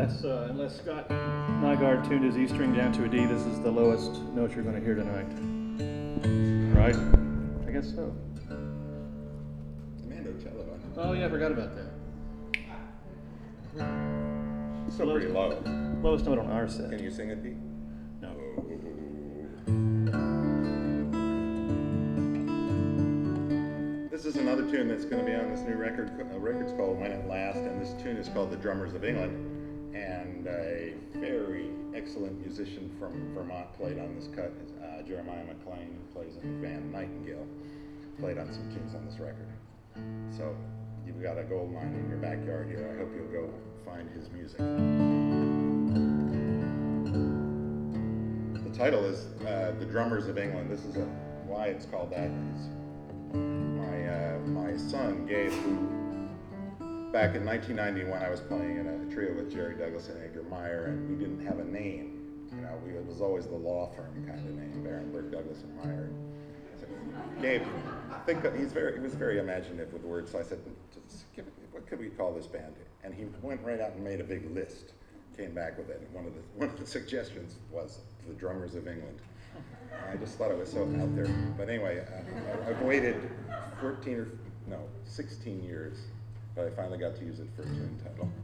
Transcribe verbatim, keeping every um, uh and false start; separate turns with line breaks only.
unless, uh, unless Scott Nygaard tuned his E string down to a D, this is the lowest note you're going to hear tonight. Right? I guess so.
Mandocello.
Oh yeah, I forgot about that.
It's still pretty low.
Lowest note on our set.
Can you sing a D?
No.
This is another tune that's going to be on this new record. The record's called When At Last, and this tune is called The Drummers of England. And a very excellent musician from Vermont played on this cut. Uh, Jeremiah McLean, who plays in the band Nightingale, played on some tunes on this record. So you've got a gold mine in your backyard here. I hope you'll go find his music. The title is uh, The Drummers of England. This is a, why it's called that is my, uh, my son, Gabe, who back in nineteen ninety-one, I was playing in a trio with Jerry Douglas and Edgar Meyer, and we didn't have a name. You know, we, it was always the law firm kind of name, Barenberg, Douglas, and Meyer. So, Gabe, think of, he's very, he was very imaginative with words, so I said, Just give it, what could we call this band? And he went right out and made a big list, came back with it, and one of the, one of the suggestions was The Drummers of England. And I just thought it was so out there. But anyway, uh, I've waited fourteen or, no, sixteen years, but I finally got to use it for a tune title.